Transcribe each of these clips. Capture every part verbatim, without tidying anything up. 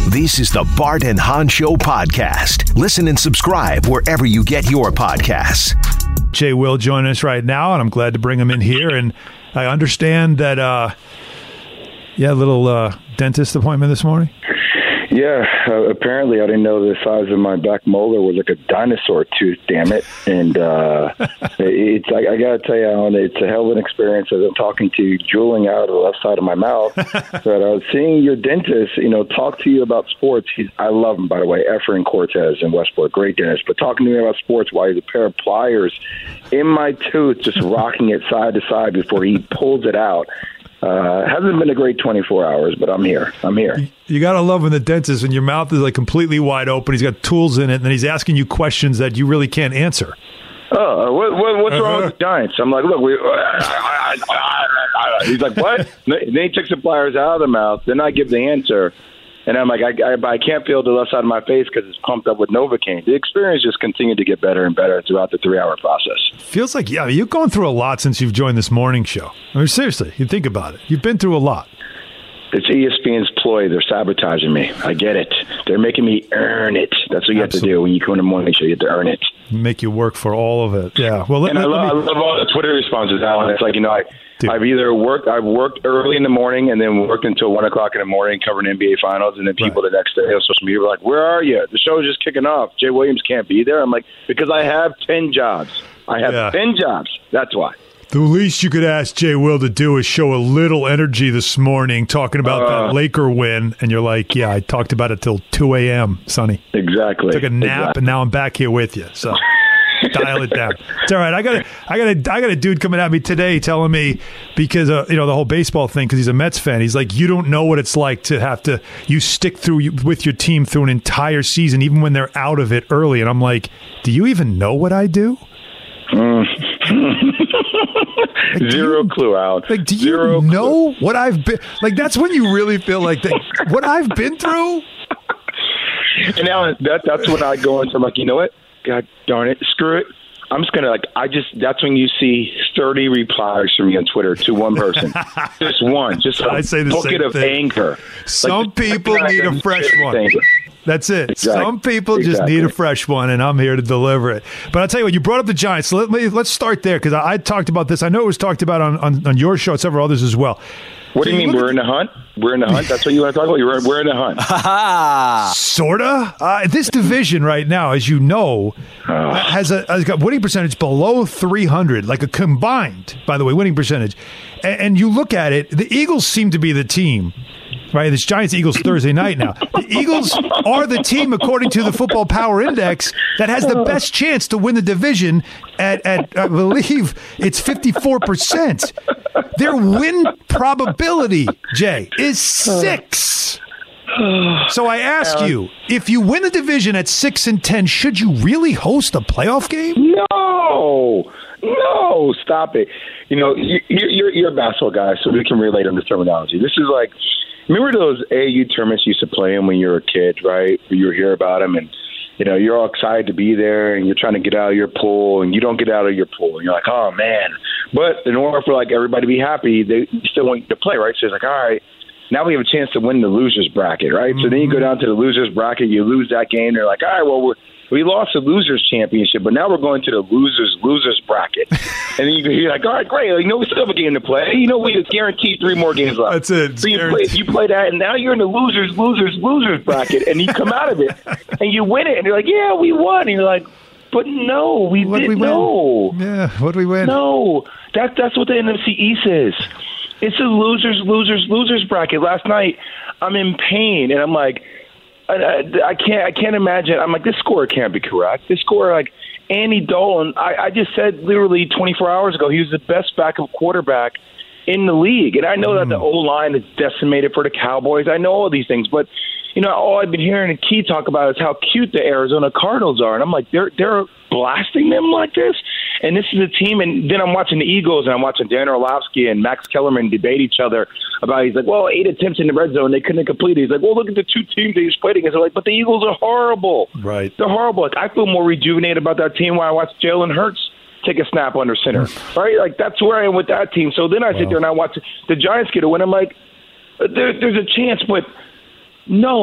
This is the Bart and Hahn Show podcast. Listen and subscribe wherever you get your podcasts. Jay Will join us right now, and I'm glad to bring him in here. And I understand that, uh, yeah, a little uh, dentist appointment this morning. Yeah, uh, apparently I didn't know the size of my back molar was like a dinosaur tooth, damn it. And uh, it's I, I got to tell you, Alan, it's a hell of an experience as I'm talking to you, drooling out of the left side of my mouth. But I was seeing your dentist, you know, talk to you about sports. He's, I love him, by the way, Efrain Cortez in Westport, great dentist. But talking to me about sports while he's a pair of pliers in my tooth, just rocking it side to side before he pulls it out. Uh, hasn't been a great twenty-four hours, but I'm here. I'm here. You got to love when the dentist, when your mouth is like completely wide open, he's got tools in it, and then he's asking you questions that you really can't answer. Oh, what, what, what's wrong with the Giants? I'm like, look, we, he's like, what? Then he takes the pliers out of the mouth. Then I give the answer. And I'm like, I, I, I can't feel the left side of my face because it's pumped up with Novocaine. The experience just continued to get better and better throughout the three-hour process. Feels like, yeah, you've gone through a lot since you've joined this morning show. I mean, seriously, you think about it. You've been through a lot. It's E S P N's ploy. They're sabotaging me. I get it. They're making me earn it. That's what you Absolutely. have to do when you come in the morning show. You have to earn it. Make you work for all of it. Yeah. Well, let, and let, I, love, let me... I love all the Twitter responses, Alan. It's like, you know, I, I've either worked, I've worked early in the morning and then worked until one o'clock in the morning covering N B A finals, and then people right. the next day on social media were like, "Where are you? The show's just kicking off. Jay Williams can't be there." I'm like, because I have ten jobs. I have yeah. ten jobs. That's why. The least you could ask Jay Will to do is show a little energy this morning talking about uh, that Laker win, and you're like, "Yeah, I talked about it till two a.m., Sonny." Exactly. Took a nap, exactly. and now I'm back here with you. So. Dial it down. It's all right. I got a, I got a, I got a dude coming at me today telling me because uh, you know the whole baseball thing because he's a Mets fan. He's like, you don't know what it's like to have to you stick through with your team through an entire season, even when they're out of it early. And I'm like, do you even know what I do? Mm. like, Zero you, clue, Al. Like, do you Zero know clue. what I've been? Like, that's when you really feel like that, what I've been through. And Alan, that that's when I go into I'm like, you know what? God darn it, screw it. I'm just going to, like, I just, that's when you see thirty replies from me on Twitter to one person. Just one. Just a I say the bucket same of thing. anger. Some like, people need a fresh one. Anger. That's it. Exactly. Some people just exactly. need a fresh one, and I'm here to deliver it. But I'll tell you what, you brought up the Giants. So let me, let's start there because I, I talked about this. I know it was talked about on, on, on your show and several others as well. What do you mean, we're in the hunt? We're in the hunt? That's what you want to talk about? You're, we're in the hunt. Sort of. Uh, this division right now, as you know, uh, has a, has got winning percentage below three hundred, like a combined, by the way, winning percentage. And, and you look at it, the Eagles seem to be the team. Right, it's Giants-Eagles Thursday night now. The Eagles are the team, according to the Football Power Index, that has the best chance to win the division at, at I believe, it's fifty-four percent. Their win probability, Jay, is six. So I ask you, if you win the division at six and ten, should you really host a playoff game? No, no, stop it. You know, you, you're, you're a basketball guy, so we can relate on this terminology. This is like, remember those A A U tournaments you used to play in when you were a kid, right? You would hear about them, and you know you're all excited to be there, and you're trying to get out of your pool, and you don't get out of your pool, and you're like, oh man! But in order for like everybody to be happy, they still want you to play, right? So it's like, all right, now we have a chance to win the losers bracket, right? Mm-hmm. So then you go down to the losers bracket, you lose that game, they're like, all right, well we're. We lost the losers championship, but now we're going to the losers losers bracket. And then you're like, all right, great. You know, we still have a game to play. You know, we guaranteed three more games left. That's it. So you play, you play that, and now you're in the losers losers losers bracket, and you come out of it, and you win it, and you're like, yeah, we won. And you're like, but no, we What'd didn't. We no. Yeah, what did we win? No, that, that's what the N F C East is. It's a losers losers losers bracket. Last night, I'm in pain, and I'm like, I, I can't. I can't imagine. I'm like, this score can't be correct. This score, like Andy Dolan. I, I just said literally twenty-four hours ago, he was the best backup quarterback in the league. And I know mm. that the O line is decimated for the Cowboys. I know all these things, but you know, all I've been hearing Key talk about is how cute the Arizona Cardinals are, and I'm like, they're they're blasting them like this. And this is a team, and then I'm watching the Eagles, and I'm watching Dan Orlovsky and Max Kellerman debate each other about, he's like, well, eight attempts in the red zone, they couldn't complete it. He's like, well, look at the two teams they just played against. They're like, but the Eagles are horrible. Right. They're horrible. Like, I feel more rejuvenated about that team when I watch Jalen Hurts take a snap under center. Right? Like, that's where I am with that team. So then I wow. sit there and I watch the Giants get a win. I'm like, there, there's a chance, but no.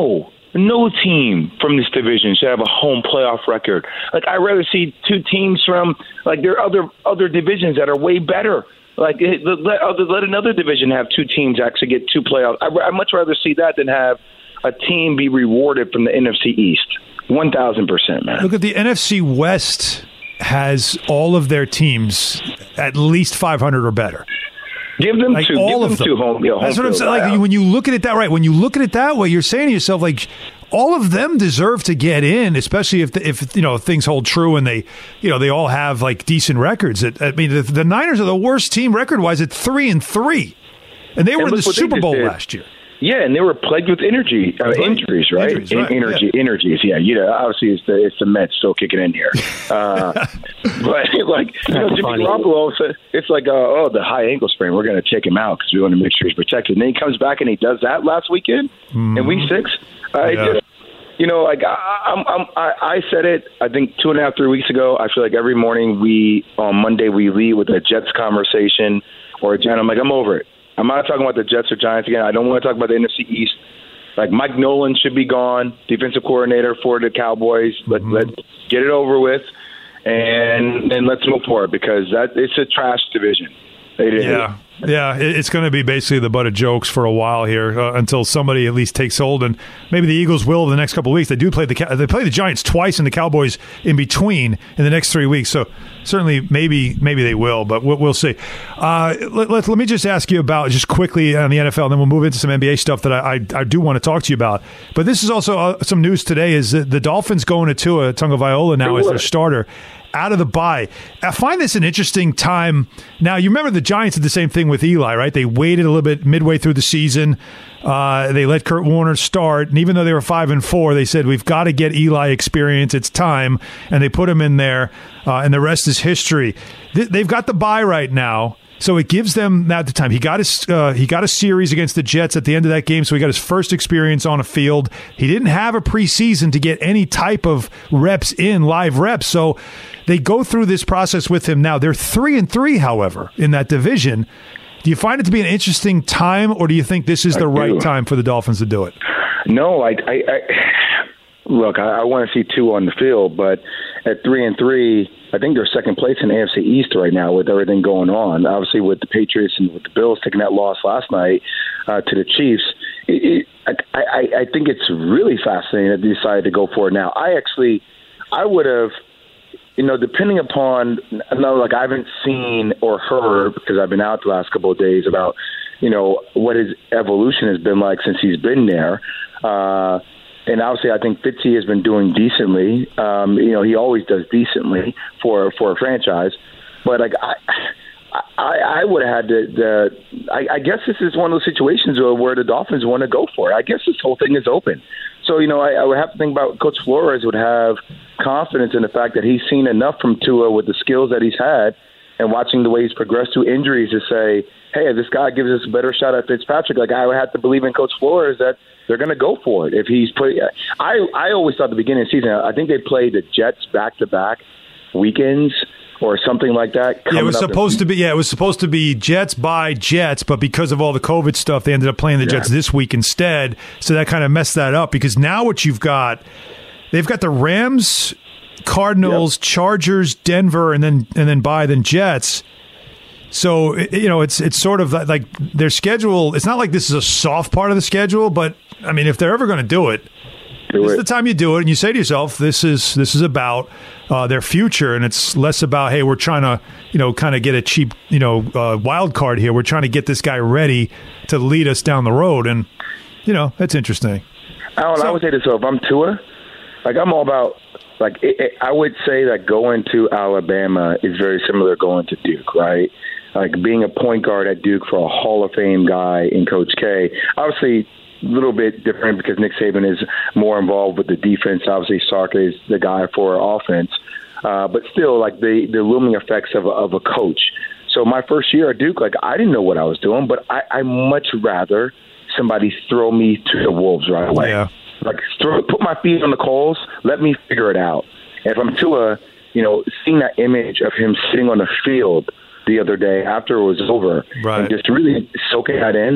No team from this division should have a home playoff record. Like, I'd rather see two teams from, like, there are other other divisions that are way better. Like, let, let another division have two teams actually get two playoffs. I'd much rather see that than have a team be rewarded from the N F C East. one thousand percent, man. Look at the N F C West has all of their teams at least five hundred or better. Give them like two. All give of them them. two home. You know, That's home what I'm saying. Like out. when you look at it that right, when you look at it that way, you're saying to yourself, like, all of them deserve to get in, especially if the, if you know things hold true and they, you know, they all have like decent records. It, I mean, the, the Niners are the worst team record wise at three and three, and they were and in the Super Bowl did. last year. Yeah, and they were plagued with energy, uh, injuries, right? Injuries, right, energy, yeah. energies. Yeah, you know, obviously it's the it's the Mets still kicking in here, uh, but like you know, Jimmy Garoppolo, it's like uh, oh the high ankle sprain. We're going to check him out because we want to make sure he's protected. And then he comes back and he does that last weekend mm. in week six. Uh, yeah. it just, you know, like I, I'm, I'm, I, I said it. I think two and a half, three weeks ago. I feel like every morning we on Monday we lead with a Jets conversation or a Giant. I'm like I'm over it. I'm not talking about the Jets or Giants again. I don't want to talk about the N F C East. Like, Mike Nolan should be gone, defensive coordinator for the Cowboys. Let, mm-hmm. Let's get it over with, and and let's move forward because that it's a trash division. It is. Yeah. Yeah, it's going to be basically the butt of jokes for a while here uh, until somebody at least takes hold, and maybe the Eagles will in the next couple of weeks. They do play the they play the Giants twice and the Cowboys in between in the next three weeks. So certainly, maybe maybe they will, but we'll, we'll see. Uh, let, let, let me just ask you about just quickly on the N F L, and then we'll move into some N B A stuff that I, I, I do want to talk to you about. But this is also uh, some news today: is that the Dolphins going to Tua Tagovailoa now as their starter. Out of the bye. I find this an interesting time. Now, you remember the Giants did the same thing with Eli, right? They waited a little bit midway through the season. Uh, they let Kurt Warner start. And even though they were five and four, they said, we've got to get Eli experience. It's time. And they put him in there. Uh, and the rest is history. Th- they've got the bye right now. So it gives them now the time. He got his uh, he got a series against the Jets at the end of that game, so he got his first experience on a field. He didn't have a preseason to get any type of reps in, live reps. So they go through this process with him now. They're three and three, however, in that division. Do you find it to be an interesting time, or do you think this is the right time for the Dolphins to do it? No, I, I, I look. I, I want to see two on the field, but at three and three. I think they're second place in the A F C East right now with everything going on. Obviously, with the Patriots and with the Bills taking that loss last night uh, to the Chiefs, it, it, I, I, I think it's really fascinating that they decided to go for it now. I actually, I would have, you know, depending upon, no, like I haven't seen or heard because I've been out the last couple of days about, you know, what his evolution has been like since he's been there. Uh, And obviously, I think Fitzy has been doing decently. Um, you know, he always does decently for for a franchise. But like, I, I, I would have had the. the I, I guess this is one of those situations where, where the Dolphins want to go for it. I guess this whole thing is open. So you know, I, I would have to think about Coach Flores would have confidence in the fact that he's seen enough from Tua with the skills that he's had, and watching the way he's progressed through injuries to say, hey, if this guy gives us a better shot at Fitzpatrick, like I would have to believe in Coach Flores that they're going to go for it. If he's put, I I always thought at the beginning of the season, I think they played the Jets back to back weekends or something like that. Yeah, it was supposed to be. Yeah, it was supposed to be Jets by Jets, but because of all the COVID stuff, they ended up playing the yeah. Jets this week instead. So that kind of messed that up. Because now what you've got, they've got the Rams, Cardinals, yep. Chargers, Denver, and then and then by then Jets. So, you know, it's it's sort of like their schedule. It's not like this is a soft part of the schedule, but, I mean, if they're ever going to do it, do this it. is the time you do it. And you say to yourself, this is this is about uh, their future, and it's less about, hey, we're trying to, you know, kind of get a cheap, you know, uh, wild card here. We're trying to get this guy ready to lead us down the road. And, you know, that's interesting. Alan, so, I would say this, so if I'm Tua, like I'm all about, like it, it, I would say that going to Alabama is very similar to going to Duke, right? Like being a point guard at Duke for a Hall of Fame guy in Coach K. Obviously, a little bit different because Nick Saban is more involved with the defense. Obviously, Sark is the guy for offense. Uh, but still, like the, the looming effects of a, of a coach. So my first year at Duke, like I didn't know what I was doing, but I, I much rather somebody throw me to the wolves right away. Yeah. Like throw, put my feet on the coals, let me figure it out. And if I'm Tua, you know, seeing that image of him sitting on the field the other day after it was over, right. and just really soaking that in,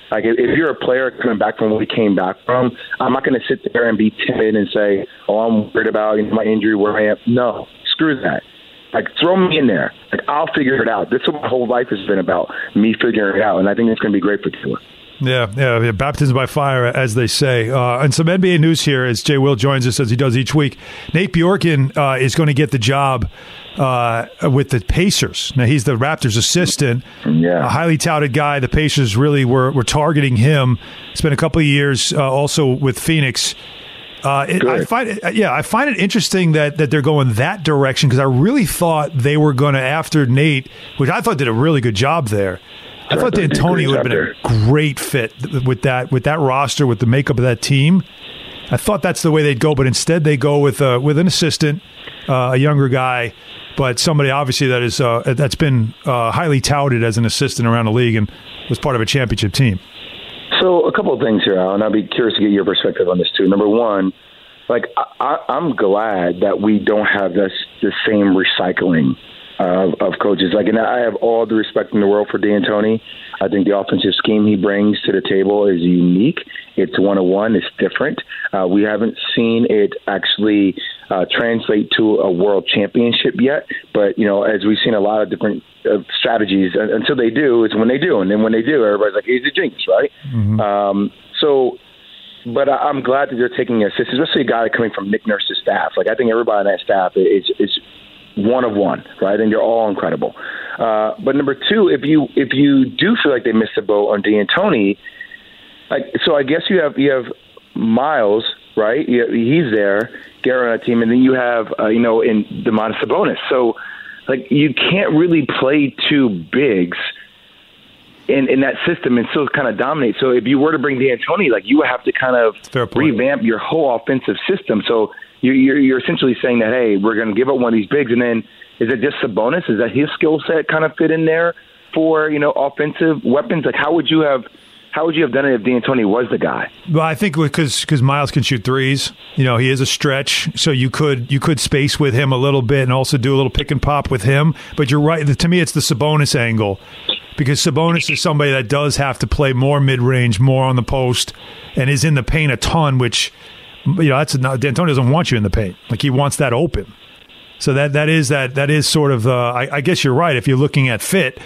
Like, if, if you're a player coming back from what he came back from, I'm not going to sit there and be timid and say, oh, I'm worried about, you know, my injury, where I am. No, screw that. Like, throw me in there. Like, I'll figure it out. This is what my whole life has been about, me figuring it out, and I think it's going to be great for Tua. Yeah, yeah, yeah, baptism by fire, as they say. Uh, and some N B A news here as Jay Will joins us, as he does each week. Nate Bjorken uh, is going to get the job uh, with the Pacers. Now, he's the Raptors' assistant, yeah. a highly touted guy. The Pacers really were, were targeting him. Spent a couple of years uh, also with Phoenix. Uh, it, I find it, yeah, I find it interesting that, that they're going that direction, because I really thought they were going to, after Nate, which I thought did a really good job there. I thought D'Antoni would have been a great fit with that with that roster, with the makeup of that team. I thought that's the way they'd go, but instead they go with uh, with an assistant, uh, a younger guy, but somebody obviously that is uh, that's been uh, highly touted as an assistant around the league and was part of a championship team. So a couple of things here, Al, and I'll be curious to get your perspective on this too. Number one, like I, I'm glad that we don't have this the same recycling Uh, of coaches. Like, and I have all the respect in the world for D'Antoni. I think the offensive scheme he brings to the table is unique. It's one oh one. It's different. Uh, we haven't seen it actually uh, translate to a world championship yet. But, you know, as we've seen a lot of different uh, strategies, uh, until they do, it's when they do. And then when they do, everybody's like, he's a jinx, right? Mm-hmm. Um, so, but I, I'm glad that they're taking a assist, especially a guy coming from Nick Nurse's staff. Like, I think everybody on that staff is is one of one, right? And you're all incredible. Uh, but number two, if you if you do feel like they missed the boat on D'Antoni, like, so I guess you have you have Miles, right? You, he's there, Garrett on a team, and then you have uh, you know in Domantas Sabonis. So like you can't really play two bigs in in that system and still kind of dominate. So if you were to bring D'Antoni, like you would have to kind of revamp your whole offensive system. So You're, you're essentially saying that, hey, we're going to give up one of these bigs, and then is it just Sabonis? Is that his skill set kind of fit in there for, you know, offensive weapons? Like, how would you have, how would you have done it if D'Antoni was the guy? Well, I think because because Miles can shoot threes, you know, he is a stretch, so you could you could space with him a little bit and also do a little pick and pop with him. But you're right. To me, it's the Sabonis angle, because Sabonis is somebody that does have to play more mid range, more on the post, and is in the paint a ton, which. You know, that's not, D'Antoni doesn't want you in the paint. Like, he wants that open. So that that is that that is sort of. Uh, I, I guess you're right. If you're looking at fit,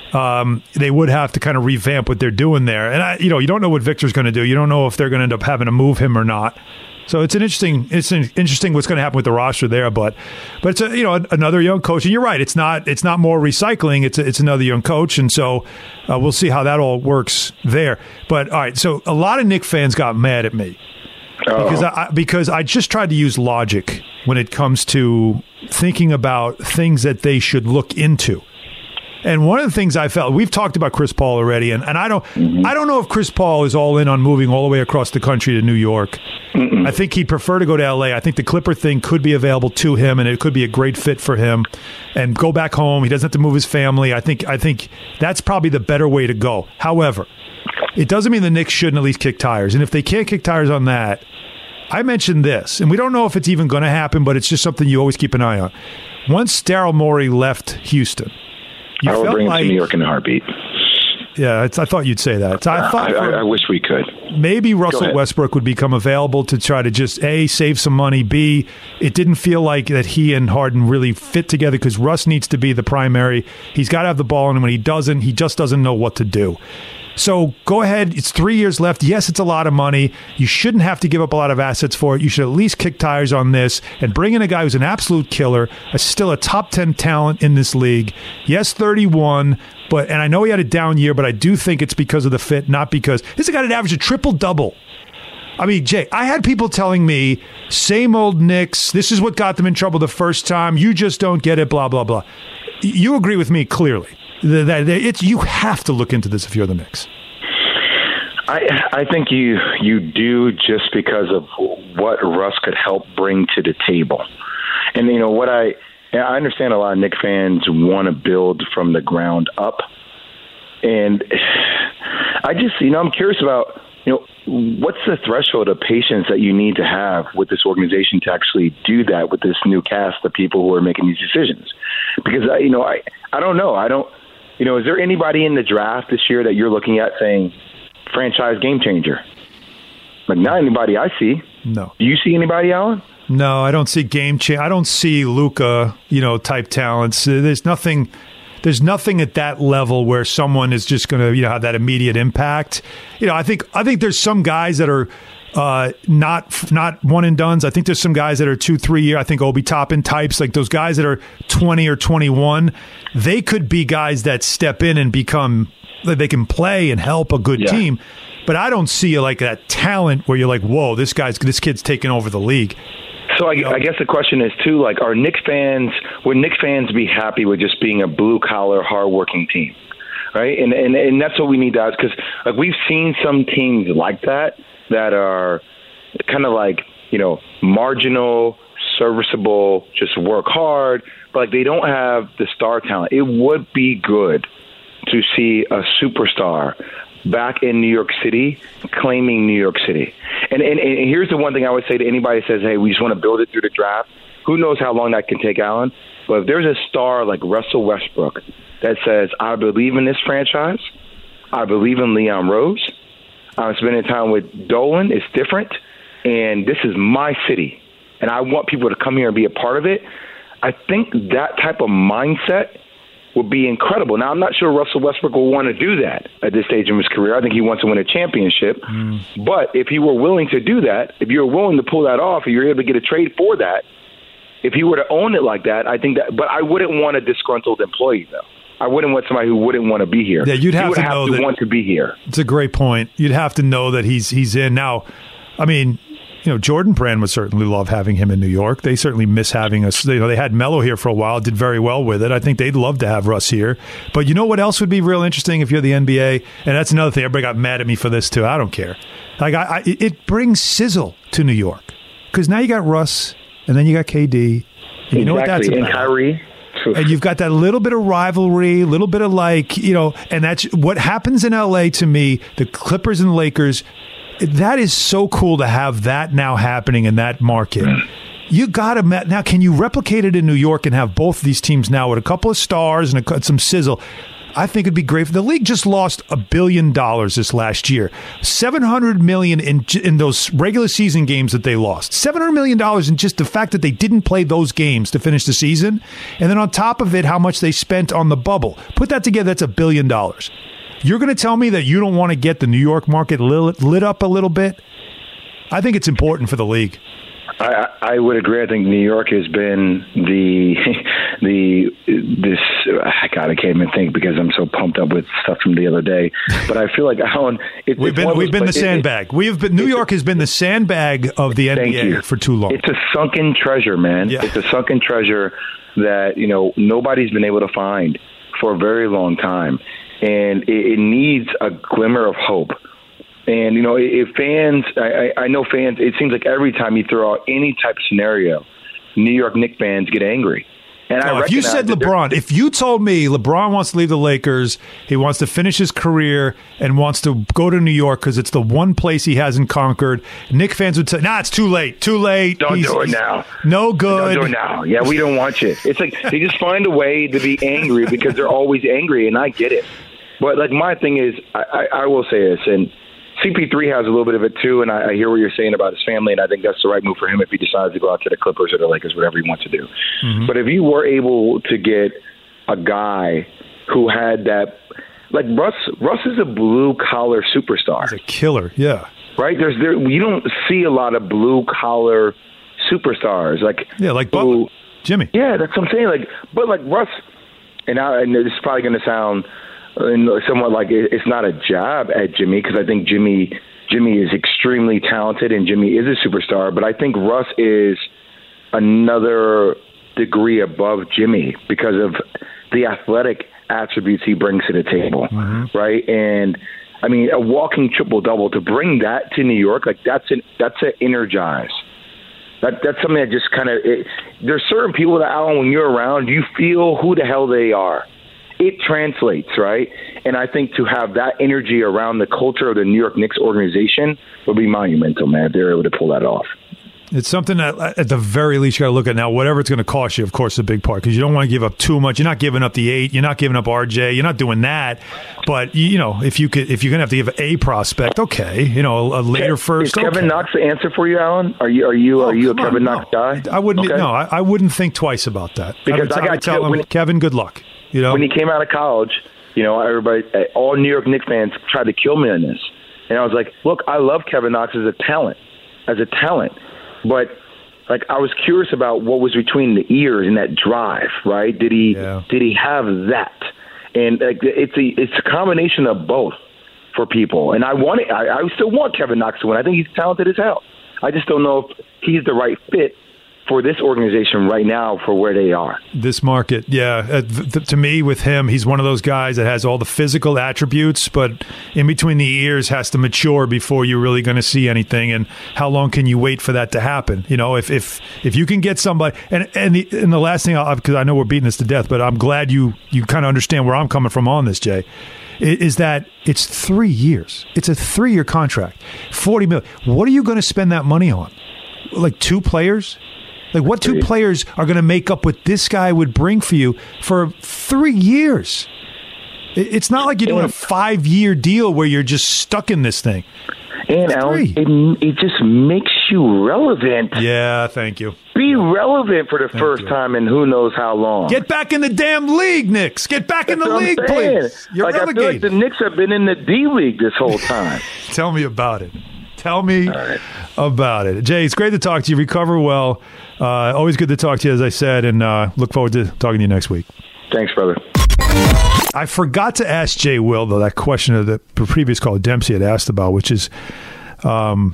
um, they would have to kind of revamp what they're doing there. And I, you know, you don't know what Victor's going to do. You don't know if they're going to end up having to move him or not. So it's an interesting. It's an interesting what's going to happen with the roster there. But but it's a, you know another young coach. And you're right. It's not it's not more recycling. It's a, it's another young coach. And so uh, we'll see how that all works there. But all right. So a lot of Knick fans got mad at me. Because I, because I just tried to use logic when it comes to thinking about things that they should look into. And one of the things I felt, we've talked about Chris Paul already, and, and I don't mm-hmm. I don't know if Chris Paul is all in on moving all the way across the country to New York. Mm-mm. I think he'd prefer to go to L A. I think the Clipper thing could be available to him, and it could be a great fit for him. And go back home. He doesn't have to move his family. I think I think that's probably the better way to go. However, it doesn't mean the Knicks shouldn't at least kick tires. And if they can't kick tires on that, I mentioned this, and we don't know if it's even going to happen, but it's just something you always keep an eye on. Once Daryl Morey left Houston, you I will felt bring him like, to New York in a heartbeat. Yeah, it's, I thought you'd say that. So I, thought I, I, I wish we could. Maybe Russell Westbrook would become available to try to just, A, save some money, B, it didn't feel like that he and Harden really fit together because Russ needs to be the primary. He's got to have the ball, and when he doesn't, he just doesn't know what to do. So go ahead. It's three years left. Yes, it's a lot of money. You shouldn't have to give up a lot of assets for it. You should at least kick tires on this and bring in a guy who's an absolute killer, a, still a top ten talent in this league. Yes, thirty-one, but and I know he had a down year, but I do think it's because of the fit, not because this is a guy that averaged a triple-double. I mean, Jay, I had people telling me, same old Knicks, this is what got them in trouble the first time. You just don't get it, blah, blah, blah. You agree with me clearly. That it's you have to look into this if you're the Knicks. I I think you you do just because of what Russ could help bring to the table, and you know what I I understand a lot of Knicks fans want to build from the ground up, and I just you know I'm curious about you know what's the threshold of patience that you need to have with this organization to actually do that with this new cast of people who are making these decisions, because I, you know I I don't know I don't. You know, is there anybody in the draft this year that you're looking at saying, franchise game changer. Like, not anybody I see. No. Do you see anybody, Alan? No, I don't see game change. I don't see Luka, you know, type talents. There's nothing. There's nothing at that level where someone is just going to, you know, have that immediate impact. You know, I think I think there's some guys that are uh, not not one and dones. I think there's some guys that are two, three year. I think Obi Toppin types, like those guys that are twenty or twenty-one. They could be guys that step in and become. They can play and help a good yeah. team. But I don't see like that talent where you're like, whoa, this guy's this kid's taking over the league. So I, I guess the question is too, like, are Knicks fans would Knicks fans be happy with just being a blue collar, hardworking team, right? And and and that's what we need to ask, because like we've seen some teams like that that are kind of like, you know, marginal, serviceable, just work hard, but like they don't have the star talent. It would be good to see a superstar back in New York City, claiming New York City. And, and and here's the one thing I would say to anybody that says, hey, we just want to build it through the draft. Who knows how long that can take, Alan? But if there's a star like Russell Westbrook that says, I believe in this franchise, I believe in Leon Rose, I'm spending time with Dolan, it's different, and this is my city, and I want people to come here and be a part of it, I think that type of mindset would be incredible. Now, I'm not sure Russell Westbrook will want to do that at this stage of his career. I think he wants to win a championship. Mm. But if he were willing to do that, if you're willing to pull that off, if you're able to get a trade for that, if he were to own it like that, I think that. But I wouldn't want a disgruntled employee, though. I wouldn't want somebody who wouldn't want to be here. Yeah, you'd have he would to have know to that, want to be here. It's a great point. You'd have to know that he's he's in now. I mean, you know, Jordan Brand would certainly love having him in New York. They certainly miss having us. You know, they had Melo here for a while, did very well with it. I think they'd love to have Russ here. But you know what else would be real interesting if you're the N B A? And that's another thing. Everybody got mad at me for this too. I don't care. Like I, I it brings sizzle to New York because now you got Russ and then you got K D. And you exactly. know what that's about. And Kyrie. And you've got that little bit of rivalry, a little bit of like, you know, and that's what happens in L A to me, the Clippers and Lakers. That is so cool to have that now happening in that market. You got to now. Can you replicate it in New York and have both of these teams now with a couple of stars and a, some sizzle? I think it'd be great. The league just lost a billion dollars this last year, seven hundred million in in those regular season games that they lost. Seven hundred million dollars in just the fact that they didn't play those games to finish the season, and then on top of it, how much they spent on the bubble. Put that together, that's a billion dollars. You're going to tell me that you don't want to get the New York market lit, lit up a little bit? I think it's important for the league. I, I would agree. I think New York has been the the this. God, I can't even think because I'm so pumped up with stuff from the other day. But I feel like Alan, it, we've been we've been the sandbag. It, it, we have been. New York has been the sandbag of the N B A you. for too long. It's a sunken treasure, man. Yeah. It's a sunken treasure that you know nobody's been able to find for a very long time. And it, it needs a glimmer of hope. And, you know, if fans, I, I know fans, it seems like every time you throw out any type of scenario, New York Knicks fans get angry. And no, I if you said LeBron, if you told me LeBron wants to leave the Lakers, he wants to finish his career and wants to go to New York because it's the one place he hasn't conquered, Knicks fans would say, nah, it's too late, too late. Don't He's, do it now. No good. Don't do it now. Yeah, we don't want you. It's like they just find a way to be angry because they're always angry, and I get it. But, like, my thing is, I, I, I will say this, and C P three has a little bit of it too, and I, I hear what you're saying about his family, and I think that's the right move for him if he decides to go out to the Clippers or the Lakers, whatever he wants to do. Mm-hmm. But if you were able to get a guy who had that, like Russ, Russ is a blue-collar superstar. He's a killer, yeah. Right? There's there you don't see a lot of blue-collar superstars. like Yeah, like who, Butler, Jimmy. Yeah, that's what I'm saying. Like, but like Russ, and, I, and this is probably going to sound somewhat like it's not a jab at Jimmy because I think Jimmy Jimmy is extremely talented and Jimmy is a superstar, but I think Russ is another degree above Jimmy because of the athletic attributes he brings to the table, mm-hmm. right? And I mean, a walking triple double to bring that to New York, like that's an that's an energize. That that's something that just kind of there's certain people that Alan, when you're around, you feel who the hell they are. It translates, right? And I think to have that energy around the culture of the New York Knicks organization would be monumental, man, if they're able to pull that off. It's something that, at the very least, you got to look at now. Whatever it's going to cost you, of course, is a big part because you don't want to give up too much. You're not giving up the eight. You're not giving up R J. You're not doing that. But you know, if you could, if you're going to have to give a prospect, okay, you know, a later Is first. Kevin okay. Knox the answer for you, Alan? Are you are you Oh, are you a come Kevin on, Knox no. guy? I wouldn't. Okay. No, I, I wouldn't think twice about that. Because I, would, I I got would tell him, when- Kevin, good luck. You know, When he came out of college, you know, everybody, all New York Knicks fans tried to kill me on this, and I was like, look, I love Kevin Knox as a talent, as a talent, but. Like I was curious about what was between the ears and that drive, right? Did he Yeah. did he have that? And like it's a it's a combination of both for people. And I want it, I, I still want Kevin Knox to win. I think he's talented as hell. I just don't know if he's the right fit for this organization right now for where they are. this market, yeah. Uh, th- th- to me, with him, he's one of those guys that has all the physical attributes, but in between the ears has to mature before you're really going to see anything. And how long can you wait for that to happen? You know, if if if you can get somebody, and and the, and the last thing, because I know we're beating this to death, but I'm glad you you kind of understand where I'm coming from on this, Jay. Is that it's three years. It's a three-year contract, forty million. What are you going to spend that money on? Like two players? Like, what two players are going to make up what this guy would bring for you for three years? It's not like you're doing a five-year deal where you're just stuck in this thing. And Alan, it, it just makes you relevant. Yeah, thank you. Be relevant for the Thank first you. time in who knows how long. Get back in the damn league, Knicks. Get back That's in the what I'm league, saying. please. You're like, I feel like relegated. the Knicks have been in the D League this whole time. Tell me about it. Tell me right. about it. Jay, it's great to talk to you. Recover well. Uh, always good to talk to you, as I said, and uh, look forward to talking to you next week. Thanks, brother. I forgot to ask Jay Will, though, that question of the previous caller Dempsey had asked about, which is um,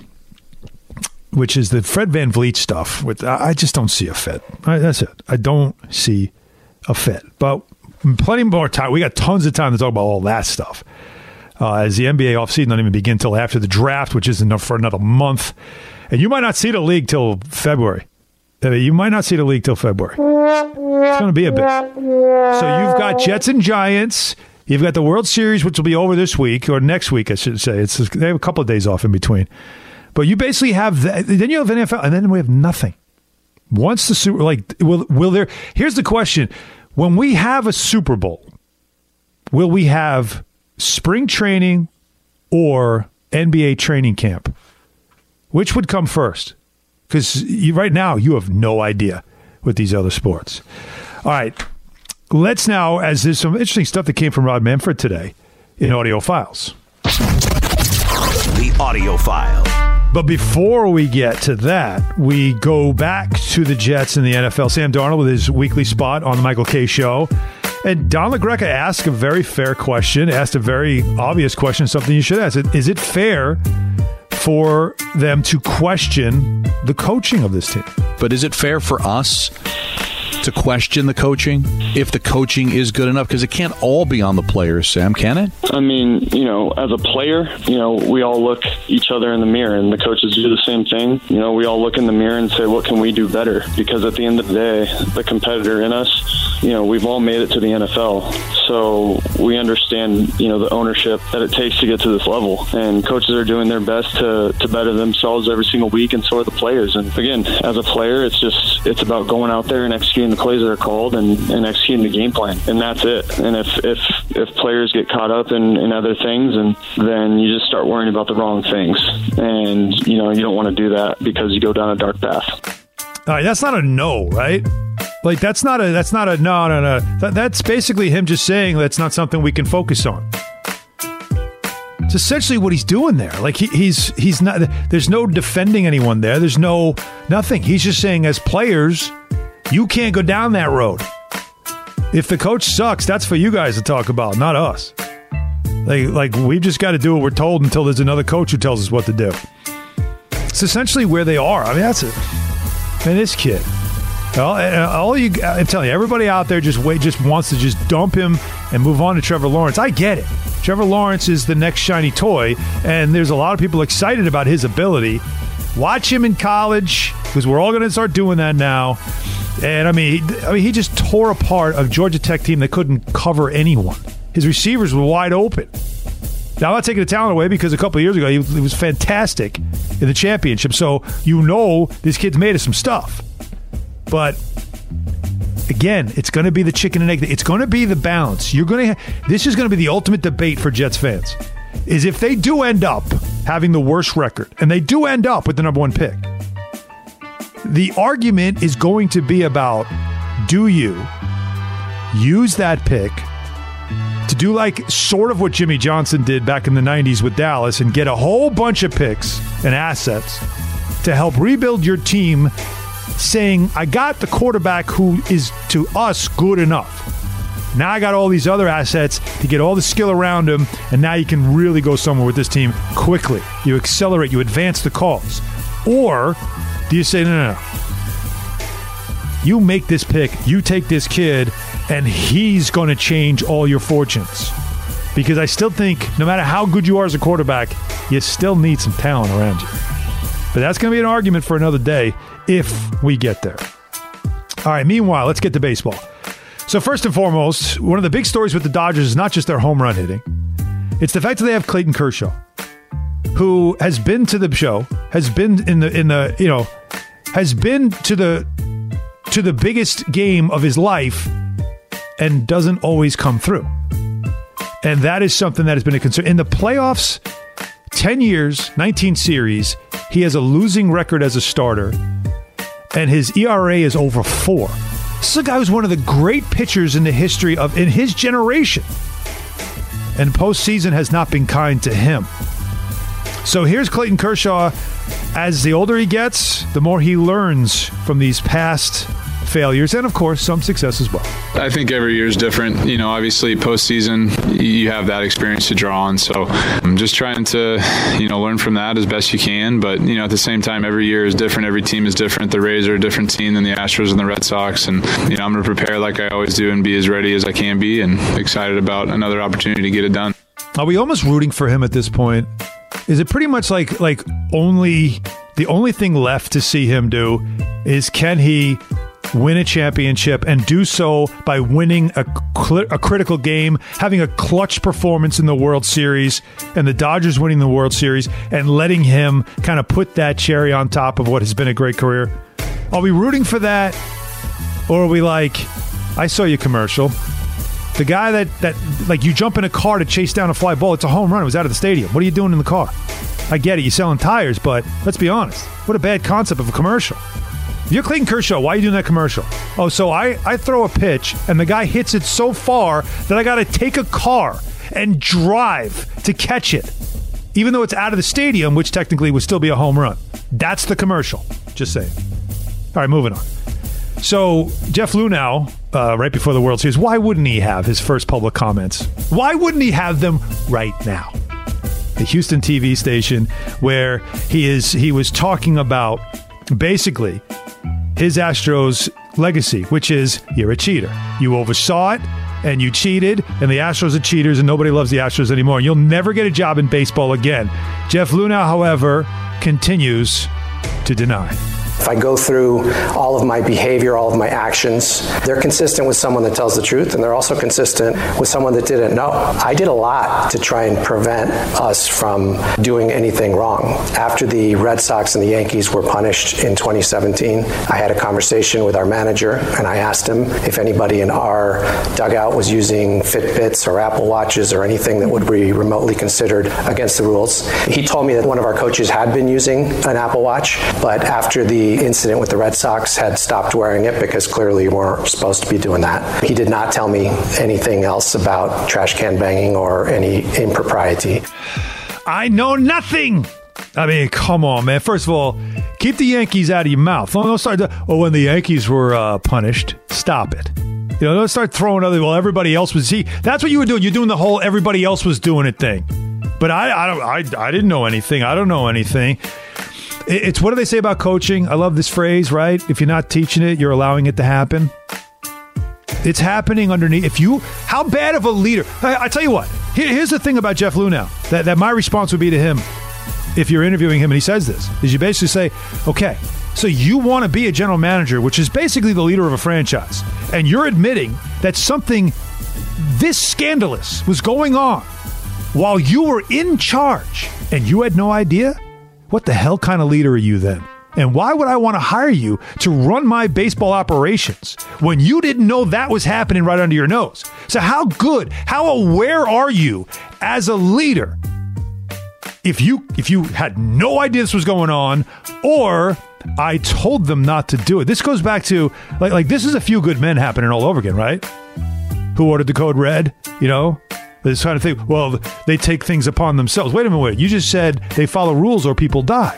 which is the Fred VanVleet stuff. With I just don't see a fit. I, that's it. I don't see a fit. But plenty more time. We got tons of time to talk about all that stuff. Uh, as the N B A offseason doesn't even begin until after the draft, which is enough for another month. And you might not see the league till February. I mean, you might not see the league till February. It's going to be a bit. So you've got Jets and Giants. You've got the World Series, which will be over this week, or next week, I should say. It's They have a couple of days off in between. But you basically have that. Then you have N F L, and then we have nothing. Once the Super, like, will, will there, here's the question. When we have a Super Bowl, will we have spring training or N B A training camp? Which would come first? Because right now you have no idea with these other sports. All right, let's now, as there's some interesting stuff that came from Rod Manfred today in Audio Files. The Audio File. But before we get to that, we go back to the Jets and the N F L. Sam Darnold with his weekly spot on the Michael Kay Show. And Don LaGreca asked a very fair question, asked a very obvious question, something you should ask. Is it fair for them to question the coaching of this team? But is it fair for us to question the coaching if the coaching is good enough? Because it can't all be on the players, Sam, can it? I mean, you know, as a player, you know, we all look each other in the mirror, and the coaches do the same thing. You know, we all look in the mirror and say, what can we do better? Because at the end of the day, the competitor in us, you know, we've all made it to the N F L. So we understand, you know, the ownership that it takes to get to this level. And coaches are doing their best to, to better themselves every single week, and so are the players. And again, as a player, it's just, it's about going out there and executing the plays that are called and, and executing the game plan. And that's it. And if if, if players get caught up in, in other things, and then you just start worrying about the wrong things. And, you know, you don't want to do that because you go down a dark path. All right, that's not a no, right? Like, that's not a, that's not a, no, no, no. That, that's basically him just saying that's not something we can focus on. It's essentially what he's doing there. Like, he, he's, he's not, there's no defending anyone there. There's no, nothing. He's just saying, as players, you can't go down that road. If the coach sucks, that's for you guys to talk about, not us. Like, like we've just got to do what we're told until there's another coach who tells us what to do. It's essentially where they are. I mean, that's it. And this kid, all, all you, I'm telling you, everybody out there just wait, just wants to just dump him and move on to Trevor Lawrence. I get it. Trevor Lawrence is the next shiny toy, and there's a lot of people excited about his ability. Watch him in college, because we're all going to start doing that now. And I mean, he, I mean, he just tore apart a Georgia Tech team that couldn't cover anyone. His receivers were wide open. Now, I'm not taking the talent away because a couple of years ago, he, he was fantastic in the championship. So you know this kid's made of some stuff. But again, it's going to be the chicken and egg. It's going to be the balance. You're going to. Ha- this is going to be the ultimate debate for Jets fans. Is if they do end up having the worst record, and they do end up with the number one pick, the argument is going to be about, do you use that pick to do like sort of what Jimmy Johnson did back in the nineties with Dallas and get a whole bunch of picks and assets to help rebuild your team, saying, I got the quarterback who is, to us, good enough. Now I got all these other assets to get all the skill around him, and now you can really go somewhere with this team quickly. You accelerate, you advance the cause. Or do you say, no, no, no. You make this pick, you take this kid, and he's going to change all your fortunes. Because I still think no matter how good you are as a quarterback, you still need some talent around you. But that's going to be an argument for another day if we get there. All right, meanwhile, let's get to baseball. So first and foremost, one of the big stories with the Dodgers is not just their home run hitting. It's the fact that they have Clayton Kershaw, who has been to the show, has been in the in the, you know, has been to the to the biggest game of his life and doesn't always come through. And that is something that has been a concern. In the playoffs, ten years, nineteen series, he has a losing record as a starter, and his E R A is over four. This is a guy who's one of the great pitchers in the history of in his generation. And postseason has not been kind to him. So here's Clayton Kershaw. As the older he gets, the more he learns from these past failures and, of course, some success as well. I think every year is different. You know, obviously postseason, you have that experience to draw on. So I'm just trying to, you know, learn from that as best you can. But, you know, at the same time, every year is different. Every team is different. The Rays are a different team than the Astros and the Red Sox. And, you know, I'm going to prepare like I always do and be as ready as I can be and excited about another opportunity to get it done. Are we almost rooting for him at this point? Is it pretty much like like only the only thing left to see him do is can he win a championship and do so by winning a, cl- a critical game, having a clutch performance in the World Series and the Dodgers winning the World Series and letting him kind of put that cherry on top of what has been a great career? Are we rooting for that? Or are we like, I saw your commercial. The guy that, that, like, you jump in a car to chase down a fly ball, it's a home run. It was out of the stadium. What are you doing in the car? I get it. You're selling tires, but let's be honest. What a bad concept of a commercial. If you're Clayton Kershaw, why are you doing that commercial? Oh, so I, I throw a pitch, and the guy hits it so far that I got to take a car and drive to catch it, even though it's out of the stadium, which technically would still be a home run. That's the commercial. Just saying. All right, moving on. So Jeff Luhnow, uh, right before the World Series, why wouldn't he have his first public comments? Why wouldn't he have them right now? The Houston T V station, where he is, he was talking about basically his Astros legacy, which is you're a cheater. You oversaw it and you cheated, and the Astros are cheaters, and nobody loves the Astros anymore. You'll never get a job in baseball again. Jeff Luhnow, however, continues to deny. If I go through all of my behavior, all of my actions, they're consistent with someone that tells the truth, and they're also consistent with someone that didn't know. I did a lot to try and prevent us from doing anything wrong. After the Red Sox and the Yankees were punished in twenty seventeen, I had a conversation with our manager, and I asked him if anybody in our dugout was using Fitbits or Apple Watches or anything that would be remotely considered against the rules. He told me that one of our coaches had been using an Apple Watch, but after the incident with the Red Sox had stopped wearing it because clearly you weren't supposed to be doing that. He did not tell me anything else about trash can banging or any impropriety. I know nothing. I mean, come on, man. First of all, keep the Yankees out of your mouth. Don't start to, oh, when the Yankees were uh, punished, stop it. You know, don't start throwing other, well, everybody else was, see, that's what you were doing. You're doing the whole everybody else was doing it thing. But I, I, don't, I, I didn't know anything. I don't know anything. It's what do they say about coaching? I love this phrase, right? If you're not teaching it, you're allowing it to happen. It's happening underneath. If you, how bad of a leader? I, I tell you what. Here, here's the thing about Jeff Luhnow that, that my response would be to him, if you're interviewing him and he says this, is you basically say, okay, so you want to be a general manager, which is basically the leader of a franchise, and you're admitting that something this scandalous was going on while you were in charge and you had no idea? What the hell kind of leader are you then? And why would I want to hire you to run my baseball operations when you didn't know that was happening right under your nose? So how good, how aware are you as a leader if you if you had no idea this was going on, or I told them not to do it? This goes back to, like, like this is a Few Good Men happening all over again, right? Who ordered the code red, you know? This kind of thing. Well, they take things upon themselves. Wait a minute, wait. You just said they follow rules or people die.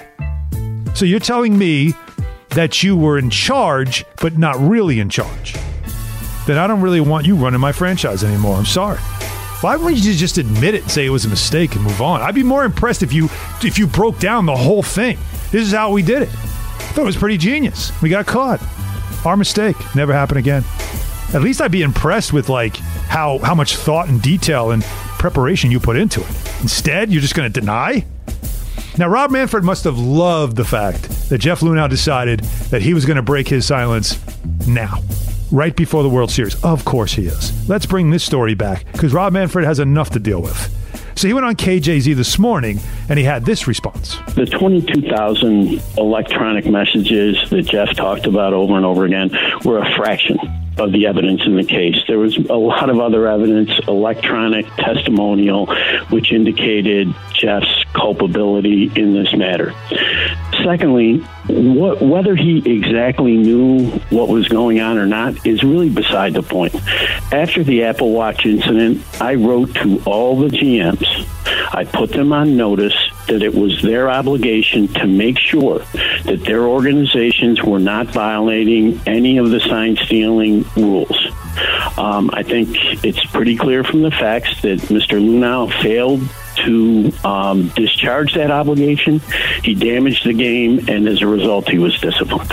So you're telling me that you were in charge, but not really in charge. Then I don't really want you running my franchise anymore. I'm sorry. Why wouldn't you just admit it and say it was a mistake and move on? I'd be more impressed if you if you broke down the whole thing. This is how we did it. I thought it was pretty genius. We got caught. Our mistake. Never happen again. At least I'd be impressed with like how how much thought and detail and preparation you put into it. Instead, you're just going to deny? Now, Rob Manfred must have loved the fact that Jeff Luhnow decided that he was going to break his silence now, right before the World Series. Of course he is. Let's bring this story back, because Rob Manfred has enough to deal with. So he went on K J Z this morning, and he had this response. The twenty-two thousand electronic messages that Jeff talked about over and over again were a fraction of the evidence in the case. There was a lot of other evidence, electronic, testimonial, which indicated Jeff's culpability in this matter. Secondly, what, whether he exactly knew what was going on or not is really beside the point. After the Apple Watch incident, I wrote to all the G Ms. I put them on notice that it was their obligation to make sure that their organizations were not violating any of the sign stealing rules. Um, I think it's pretty clear from the facts that Mister Luhnow failed to um, discharge that obligation. He damaged the game, and as a result, he was disciplined.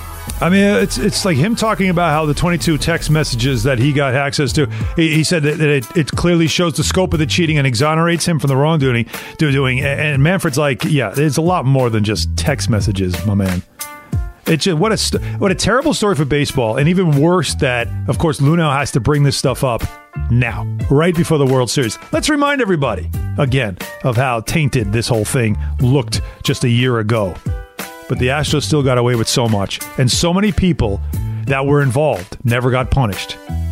I mean, it's it's like him talking about how the twenty-two text messages that he got access to, he, he said that, that it, it clearly shows the scope of the cheating and exonerates him from the wrongdoing. Doing, and Manfred's like, yeah, it's a lot more than just text messages, my man. It's just, what a what a terrible story for baseball, and even worse that, of course, Luhnow has to bring this stuff up now, right before the World Series. Let's remind everybody, again, of how tainted this whole thing looked just a year ago. But the Astros still got away with so much, and so many people that were involved never got punished.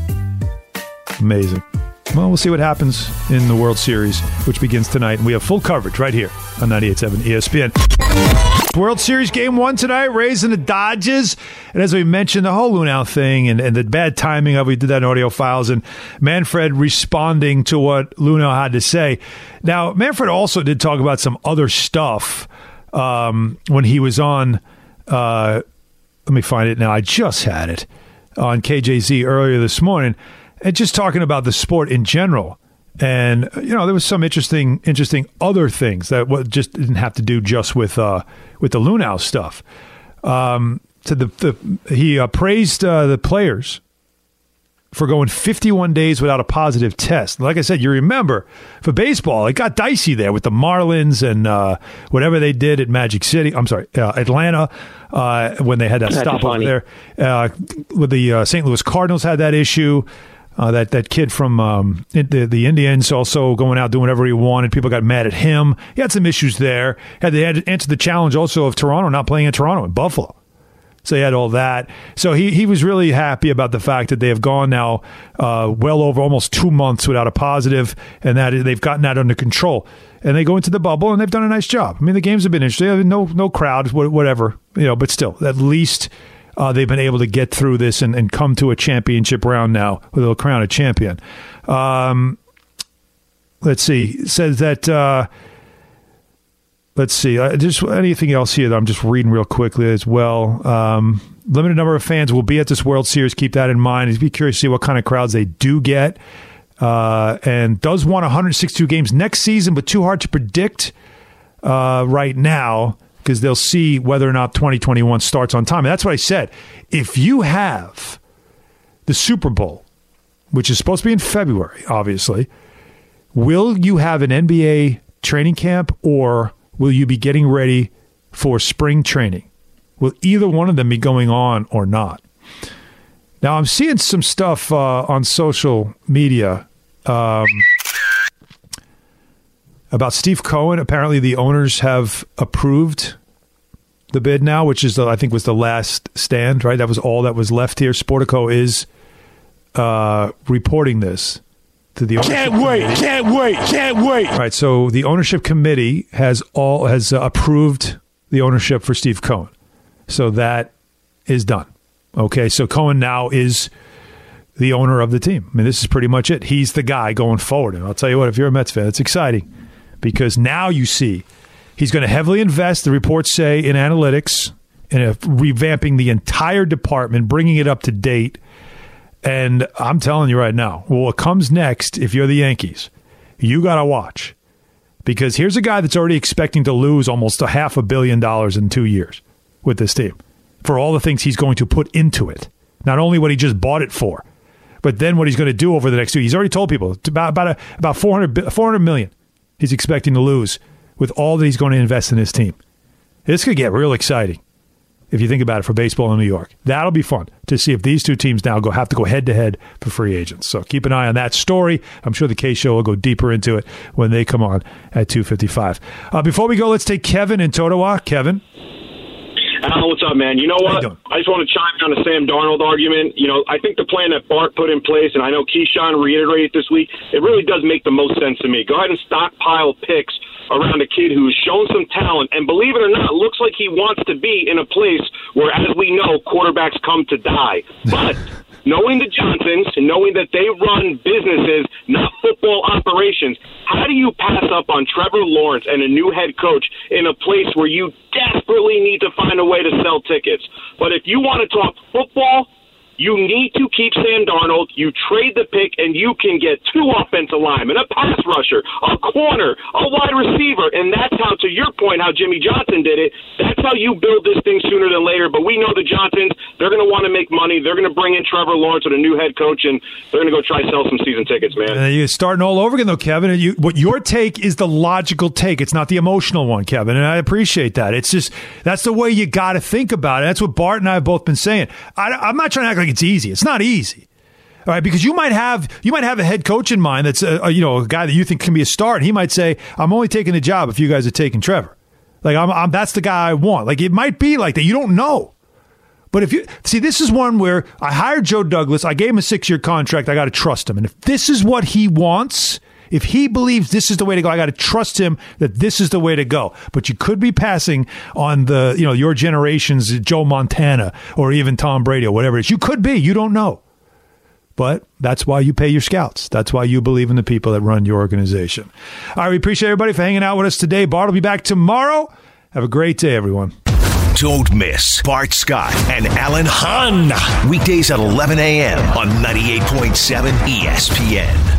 Amazing. Well, we'll see what happens in the World Series, which begins tonight. And we have full coverage right here on ninety-eight point seven E S P N. World Series game one tonight, Rays and the Dodgers. And as we mentioned, the whole Luhnow thing and, and the bad timing of it, we did that in audio files, and Manfred responding to what Luhnow had to say. Now, Manfred also did talk about some other stuff um, when he was on, uh, let me find it now, I just had it, on K J Z earlier this morning, and just talking about the sport in general. And, you know, there was some interesting, interesting other things that just didn't have to do just with uh, with the Luhnow stuff. Um, to the, the he uh, praised uh, the players for going fifty-one days without a positive test. Like I said, you remember for baseball, it got dicey there with the Marlins and uh, whatever they did at Magic City. I'm sorry, uh, Atlanta uh, when they had that That's stop over there. Uh, with the uh, Saint Louis Cardinals had that issue. Uh, that, that kid from um, the, the Indians also going out doing whatever he wanted. People got mad at him. He had some issues there. Had they had to answer the challenge also of Toronto not playing in Toronto and Buffalo. So he had all that. So he, he was really happy about the fact that they have gone now uh, well over almost two months without a positive, and that they've gotten that under control. And they go into the bubble, and they've done a nice job. I mean, the games have been interesting. No no crowd, whatever, you know. But still, at least uh, they've been able to get through this and, and come to a championship round now with a crown a champion. Um, let's see. It says that. Uh, Let's see. Uh, just anything else here that I'm just reading real quickly as well. Um, limited number of fans will be at this World Series. Keep that in mind. Be curious to see what kind of crowds they do get. Uh, and does want one hundred sixty-two games next season, but too hard to predict uh, right now because they'll see whether or not twenty twenty-one starts on time. And that's what I said. If you have the Super Bowl, which is supposed to be in February, obviously, will you have an N B A training camp or will you be getting ready for spring training? Will either one of them be going on or not? Now, I'm seeing some stuff uh, on social media. Um, about Steve Cohen. Apparently, the owners have approved the bid now, which is, the, I think, was the last stand, right? That was all that was left here. Sportico is uh, reporting this to the ownership Can't wait, committee. can't wait, can't wait. All right, so the ownership committee has all has uh, approved the ownership for Steve Cohen. So that is done. Okay, so Cohen now is the owner of the team. I mean, this is pretty much it. He's the guy going forward. And I'll tell you what, if you're a Mets fan, it's exciting because now you see he's going to heavily invest, the reports say, in analytics, in a, revamping the entire department, bringing it up to date. And I'm telling you right now, well, what comes next, if you're the Yankees, you got to watch. Because here's a guy that's already expecting to lose almost a half a billion dollars in two years with this team for all the things he's going to put into it. Not only what he just bought it for, but then what he's going to do over the next two years. He's already told people it's about about, a, about four hundred, four hundred million he's expecting to lose with all that he's going to invest in his team. This could get real exciting if you think about it for baseball in New York. That'll be fun to see if these two teams now go have to go head-to-head for free agents. So keep an eye on that story. I'm sure the K-Show will go deeper into it when they come on at two fifty-five. Uh, before we go, let's take Kevin in Totowa. Kevin. Al, what's up, man? You know what? I just want to chime in on the Sam Darnold argument. You know, I think the plan that Bart put in place, and I know Keyshawn reiterated this week, it really does make the most sense to me. Go ahead and stockpile picks around a kid who's shown some talent, and believe it or not, looks like he wants to be in a place where, as we know, quarterbacks come to die. But knowing the Johnsons and knowing that they run businesses, not football operations, how do you pass up on Trevor Lawrence and a new head coach in a place where you desperately need to find a way to sell tickets? But if you want to talk football, you need to keep Sam Darnold. You trade the pick, and you can get two offensive linemen, a pass rusher, a corner, a wide receiver. And that's how, to your point, how Jimmy Johnson did it. That's how you build this thing sooner than later. But we know the Johnsons, they're going to want to make money. They're going to bring in Trevor Lawrence with a new head coach, and they're going to go try to sell some season tickets, man. Uh, you're starting all over again, though, Kevin. And you, what your take is the logical take. It's not the emotional one, Kevin, and I appreciate that. It's just that's the way you got to think about it. That's what Bart and I have both been saying. I, I'm not trying to act like it's easy. It's not easy, all right? Because you might have you might have a head coach in mind that's a, a, you know a guy that you think can be a star, and he might say, "I'm only taking the job if you guys are taking Trevor." Like I'm, I'm that's the guy I want. Like it might be like that. You don't know. But if you see, this is one where I hired Joe Douglas. I gave him a six-year contract. I got to trust him, and if this is what he wants. If he believes this is the way to go, I got to trust him that this is the way to go. But you could be passing on the, you know, your generation's Joe Montana or even Tom Brady or whatever it is. You could be. You don't know. But that's why you pay your scouts. That's why you believe in the people that run your organization. All right, we appreciate everybody for hanging out with us today. Bart will be back tomorrow. Have a great day, everyone. Don't miss Bart Scott and Alan Hahn. Weekdays at eleven a.m. on ninety-eight point seven E S P N.